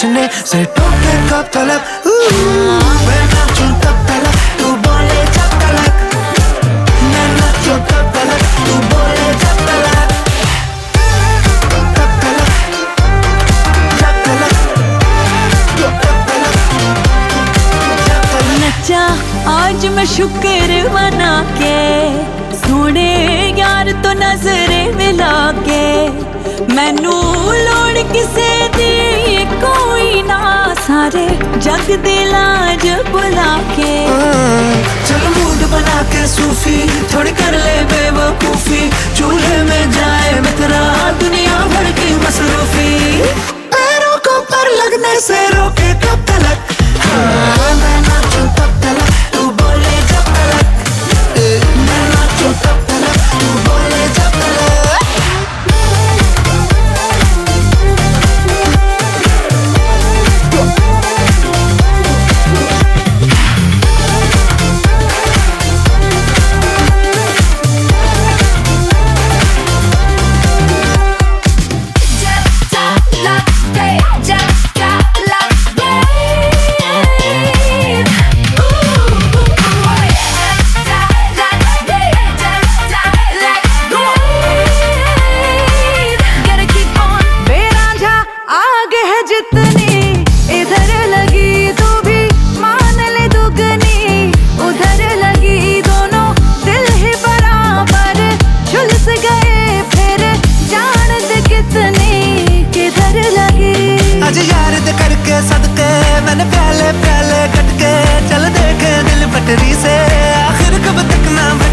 नाचने से टोके कब तलक, मैं नाचूं तब तलक, तू बोले जब तलक, मैं नाचूं तब तलक, तू बोले जब तलक, तब तलक, जब तलक, जब तलक, जब तलक। नचा आज मैं शुक्र मना के, सोने यार तो नजरे मिला के, मैनू लोड़ किसे दी कोई ना, सारे जग दे लाज बुला के। चल मूड बना के सूफी, थोड़ी कर ले बेवकूफी, चूल्हे में जाए मित्रा दुनिया भर की मसरूफी, पैरों को पर लगने से रोके कब तलक, हाँ मैं नाचूं तब तलक, तू बोले जब तलक, मैं नाचूं तब तलक, तू बोले जब तलक। जितनी इधर लगी तू भी मान ले दुगनी, उधर लगी दोनों दिल ही बराबर, झुलस गए फिर जान दे कितनी किधर लगी। आज यार दे करके सदके मैंने प्याले प्याले कट के, चल देखे दिल पटरी से आखिर कब तक ना